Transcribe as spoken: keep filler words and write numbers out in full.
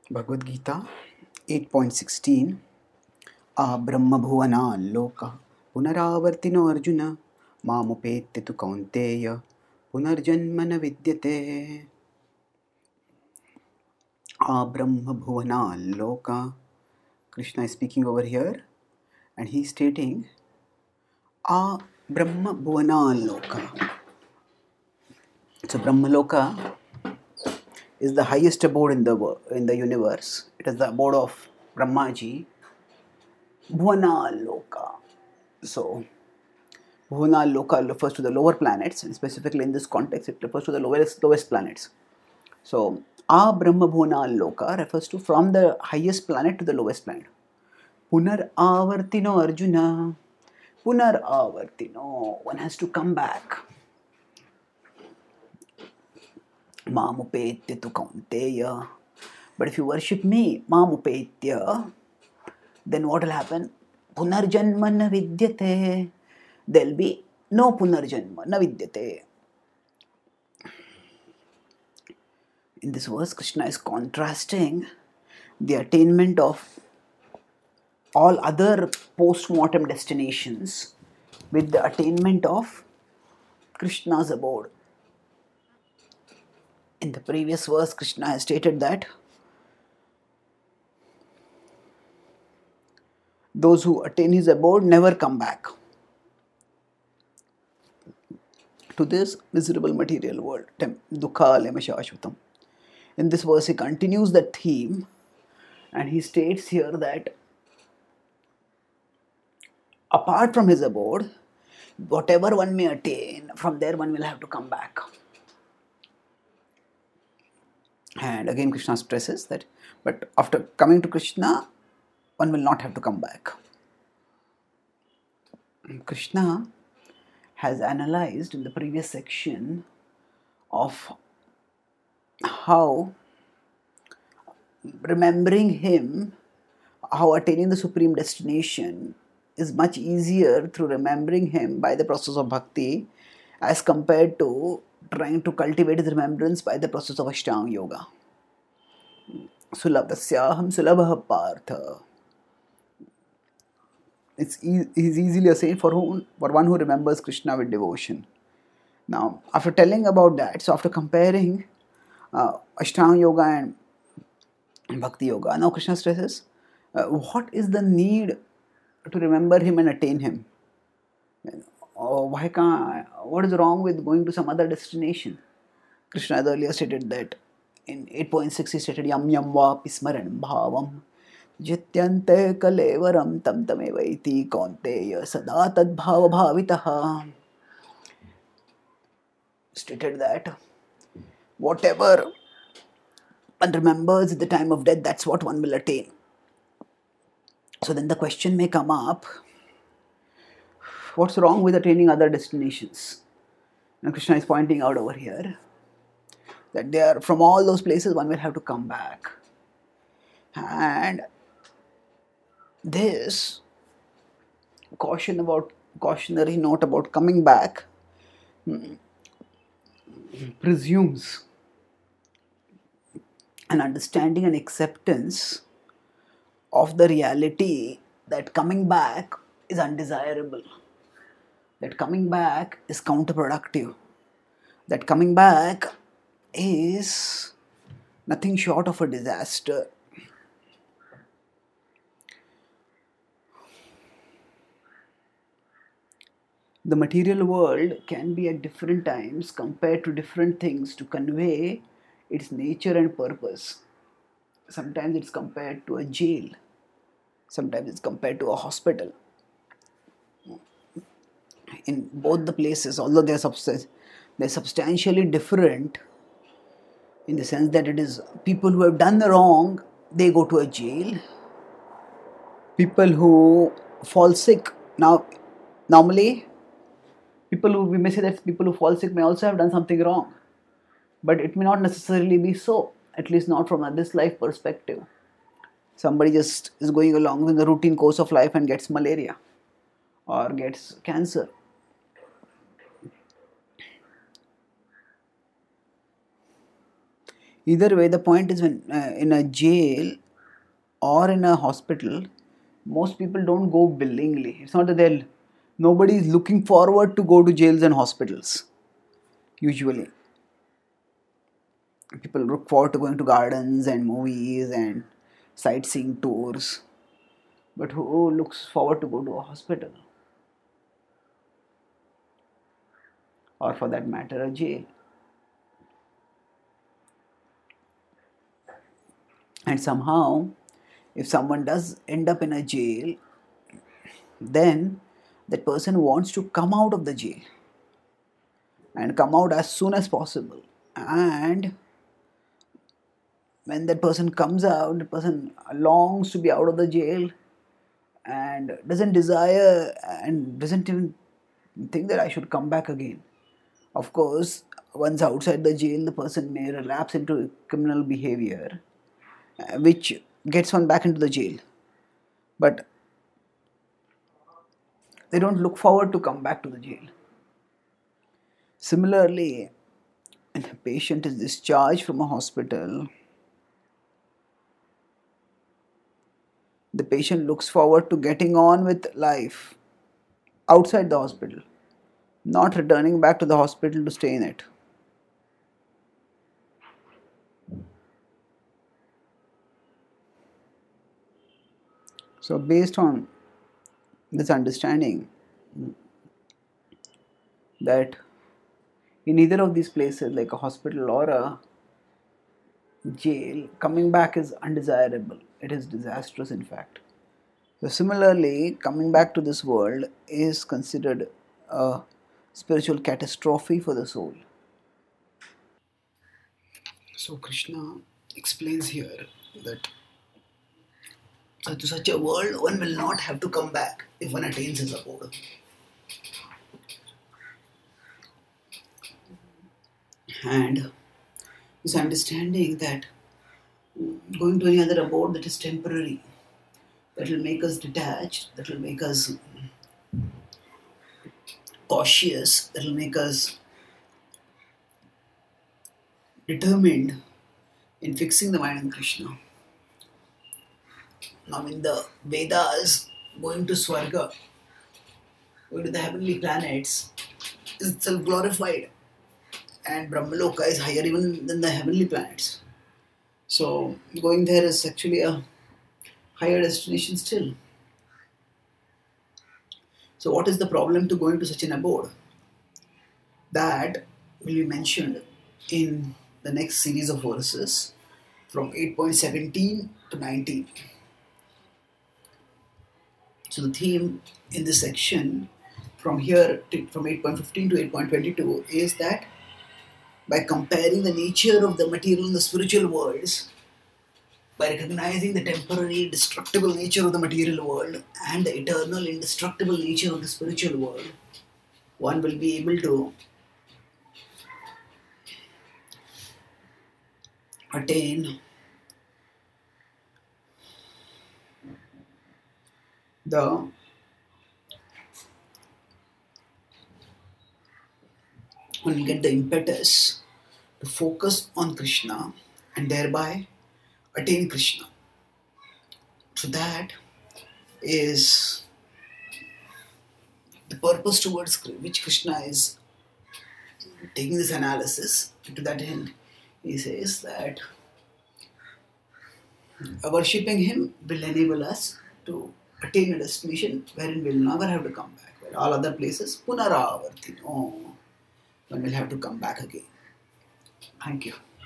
Bhagavad Gita eight point sixteen A Brahmabhuvana Loka Punaravartino Arjuna Mamupete tu Kaunteya Punarjanmana Vidyate A Brahmabhuvana Loka. Krishna is speaking over here and he is stating A Brahmabhuvana Loka. So Brahmaloka is the highest abode in the wo- in the universe. It is the abode of Brahmaji. Bhuvana Loka. So Bhuvana Loka refers to the lower planets, and specifically in this context, it refers to the lowest lowest planets. So A Brahma Bhuvana Loka refers to from the highest planet to the lowest planet. Punar Avartino Arjuna. Punar Avartino. One has to come back. Mamupetya tu Kaunteya. But if you worship me, Mamupetya, then what will happen? Punarjanma na vidyate. There will be no Punarjanma na vidyate. In this verse, Krishna is contrasting the attainment of all other post-mortem destinations with the attainment of Krishna's abode. In the previous verse, Krishna has stated that those who attain his abode never come back to this miserable material world. Dukkha lema shashvatam. In this verse, he continues that theme and he states here that apart from his abode, whatever one may attain, from there one will have to come back. And again, Krishna stresses that, but after coming to Krishna, one will not have to come back. Krishna has analyzed in the previous section of how remembering him, how attaining the supreme destination is much easier through remembering him by the process of bhakti as compared to trying to cultivate his remembrance by the process of Ashtanga Yoga. Sulabhasyaham sulabha partha. It's e- he's easily a saint for whom, for one who remembers Krishna with devotion. Now, after telling about that, so after comparing uh, Ashtanga Yoga and Bhakti Yoga, now Krishna stresses, uh, what is the need to remember him and attain him? Oh, why can't? What is wrong with going to some other destination? Krishna has earlier stated that in eight point six he stated yam yam va pismaran bhavam jityante kalevaram tam tamevaiti kaunteya sada tad bhava bhavitaha. Stated that whatever one remembers at the time of death, that's what one will attain. So then the question may come up, what's wrong with attaining other destinations? And Krishna is pointing out over here that they are from all those places one will have to come back. And this caution about cautionary note about coming back presumes an understanding and acceptance of the reality that coming back is undesirable, that coming back is counterproductive, that coming back is nothing short of a disaster. The material world can be at different times compared to different things to convey its nature and purpose. Sometimes it's compared to a jail, sometimes it's compared to a hospital. In both the places, although they're, subs- they're substantially different in the sense that it is people who have done the wrong, they go to a jail. People who fall sick, now normally people who we may say that people who fall sick may also have done something wrong, but it may not necessarily be so, at least not from a this life perspective. Somebody just is going along with the routine course of life and gets malaria or gets cancer. Either way, the point is, when uh, in a jail or in a hospital, most people don't go willingly. It's not that they'll, nobody is looking forward to go to jails and hospitals. Usually, people look forward to going to gardens and movies and sightseeing tours. But who looks forward to go to a hospital? Or for that matter, a jail? And somehow, if someone does end up in a jail, then that person wants to come out of the jail and come out as soon as possible. And when that person comes out, the person longs to be out of the jail and doesn't desire and doesn't even think that I should come back again. Of course, once outside the jail, the person may relapse into criminal behavior, uh, which gets one back into the jail. But they don't look forward to come back to the jail. Similarly, when a patient is discharged from a hospital, the patient looks forward to getting on with life outside the hospital, not returning back to the hospital to stay in it. So, based on this understanding that in either of these places, like a hospital or a jail, coming back is undesirable. It is disastrous, in fact. So, similarly, coming back to this world is considered a spiritual catastrophe for the soul. So, Krishna explains here that to such a world, one will not have to come back if one attains his abode. And this understanding that going to any other abode that is temporary, that will make us detached, that will make us cautious, that will make us determined in fixing the mind on Krishna. Now, in the Vedas, going to Swarga, going to the heavenly planets, is itself glorified, and Brahmaloka is higher even than the heavenly planets. So, going there is actually a higher destination still. So, what is the problem to going to such an abode? That will be mentioned in the next series of verses from eight point one seven to nineteen. So the theme in this section from here to, from eight point one five to eight point two two is that by comparing the nature of the material and the spiritual worlds, by recognizing the temporary destructible nature of the material world and the eternal indestructible nature of the spiritual world, one will be able to attain the one will get the impetus to focus on Krishna and thereby attain Krishna. So that is the purpose towards which Krishna is taking this analysis. To that end, he says that worshipping him will enable us to attain a destination wherein we'll never have to come back. Where all other places, punaravartino, one will have to come back again. Thank you.